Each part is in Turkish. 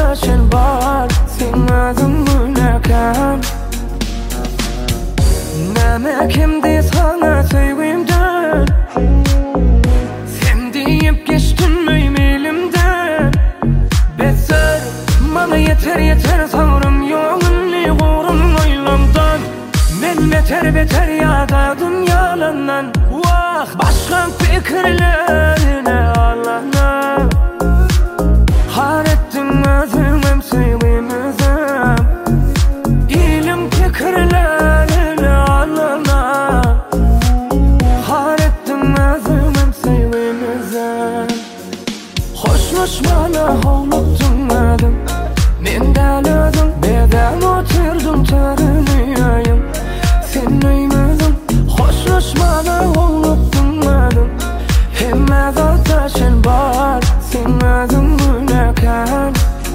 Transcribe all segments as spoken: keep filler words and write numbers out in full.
sen bar, sen özüň günekan. Näme kimdi sana söýgümden, sen diýip geçtin meýmelimden. Beser, mana yeter yeter savrym ýoğunly gorun oýlandan. Men beter beter ýadadım ýalandan. Wah, başga pikirlerine alana. Harettin özüňem söýgümezem, ilim pikirlerine alana. Harettin özüňem söýgümezem. Hoşlaşmana howlukdum, men däl özüm bedäm oturdum törünýäýim. Sen öýmezim, hoşlaşmana howlukdum, hemme zata sen bar, sen özüň günekan.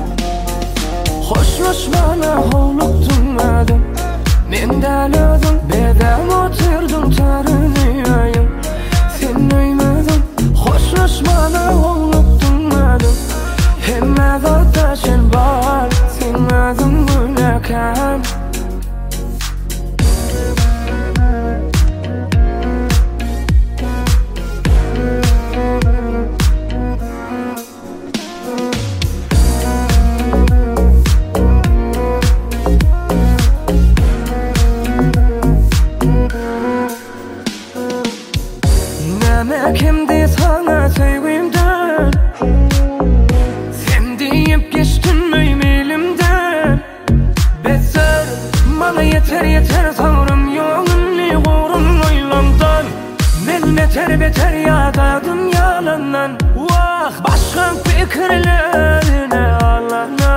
Hoşlaşmana howlukdum, men däl özüm bedäm oturdum törünýäýim. Sen öýmezim, hoşlaşmana howlukdum, hemme zata sen bar, sen özüň günekan. Näme kimdi sana söýgümden, sen diýip geçtin meýmelimden. Beser, mana yeter yeter savrym ýoğunly gorun oýlandan. Men beter beter ýadadım ýalandan. Wah, başga pikirlerine alana.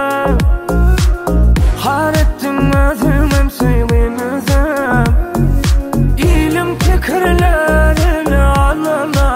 Harettin özüňem söýgümezem, ilim pikirlerine alana.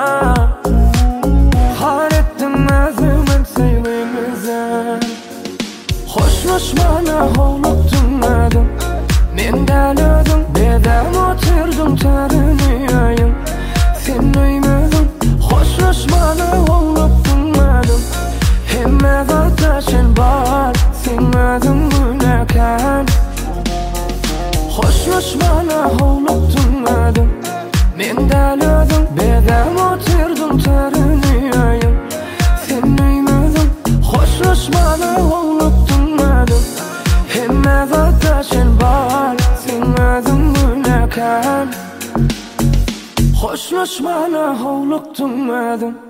Harettin özüňem söýgümezem. Hoşlaşmana howlukdum, men däl özüm bedäm oturdum törünýäýim. Sen öýmezim, hoşlaşmana howlukdum, hemme zata sen bar, sen özüň günekan. Hoşlaşmana howlukdum, men däl özüm bedäm oturdum törünýäýim. Sen öýmezim, hoşlaşmana howlukdum, hemme zata sen bar, sen özüň günekan. Hoşlaşmana howlukdum.